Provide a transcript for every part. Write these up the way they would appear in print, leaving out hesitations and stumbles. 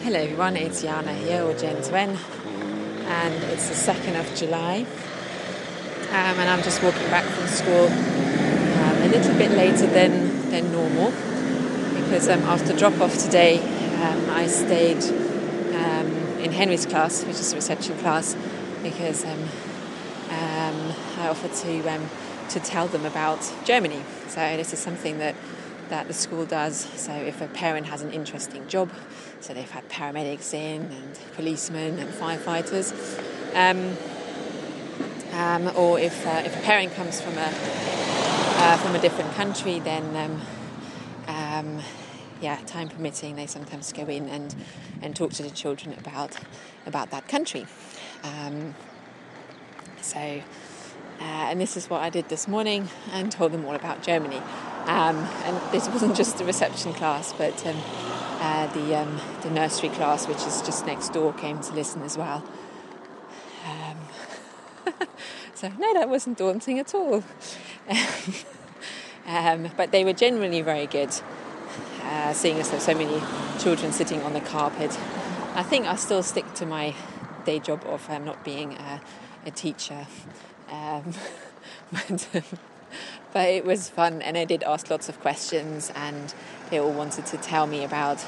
Hello everyone, it's Jana here, or Jen Swen, and it's the 2nd of July, and I'm just walking back from school a little bit later than normal, because after drop-off today I stayed in Henry's class, which is a reception class, because I offered to tell them about Germany. So this is something that the school does. So if a parent has an interesting job, so they've had paramedics in and policemen and firefighters, or if a parent comes from a different country, then time permitting, they sometimes go in and talk to the children about that country. And this is what I did this morning, and told them all about Germany. And this wasn't just the reception class, but the nursery class, which is just next door, came to listen as well. So no, that wasn't daunting at all. But they were generally very good, seeing as there's so many children sitting on the carpet. I think I'll still stick to my day job of not being a teacher. But it was fun, and I did ask lots of questions, and they all wanted to tell me about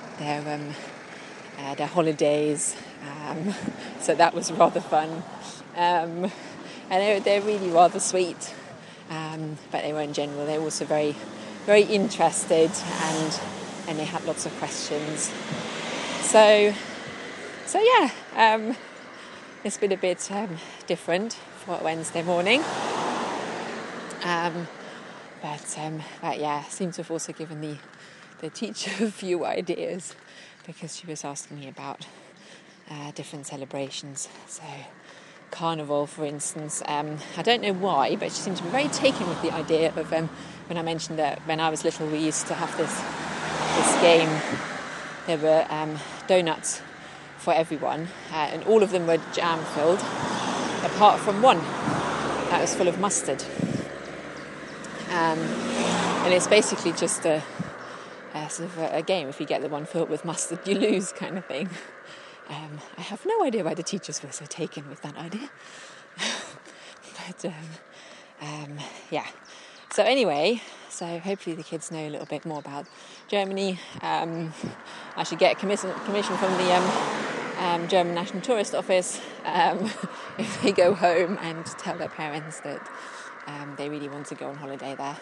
their holidays, so that was rather fun, and they're really rather sweet, but they were in general, they're also very, very interested, and they had lots of questions. So yeah, it's been a bit different for Wednesday morning. But yeah, seems to have also given the teacher a few ideas, because she was asking me about different celebrations. So Carnival, for instance, I don't know why, but she seemed to be very taken with the idea of when I mentioned that when I was little we used to have this game. There were donuts for everyone, and all of them were jam filled, apart from one that was full of mustard. And it's basically just a sort of a game. If you get the one filled with mustard, you lose, kind of thing. I have no idea why the teachers were so taken with that idea. But yeah. So anyway, so hopefully the kids know a little bit more about Germany. I should get a commission from the German National Tourist Office if they go home, and tell their parents that they really want to go on holiday there.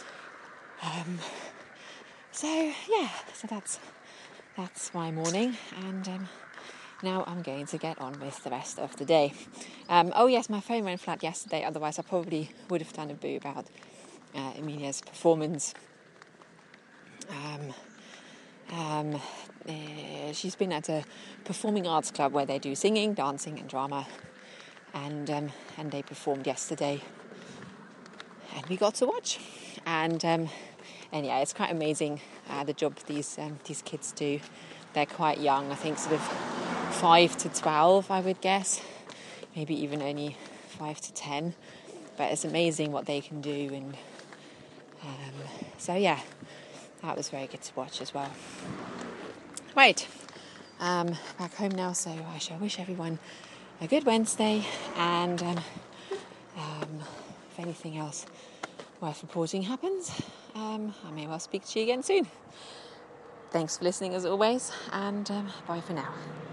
So that's my morning, and now I'm going to get on with the rest of the day. Oh yes, my phone went flat yesterday, otherwise I probably would have done a boo about Emilia's performance. She's been at a performing arts club where they do singing, dancing and drama, and they performed yesterday, and we got to watch, and yeah, it's quite amazing the job these kids do. They're quite young, I think sort of 5 to 12, I would guess, maybe even only 5 to 10, but it's amazing what they can do, and so yeah, that was very good to watch as well. Right, back home now, so I shall wish everyone a good Wednesday, and if anything else worth reporting happens, I may well speak to you again soon. Thanks for listening as always, and bye for now.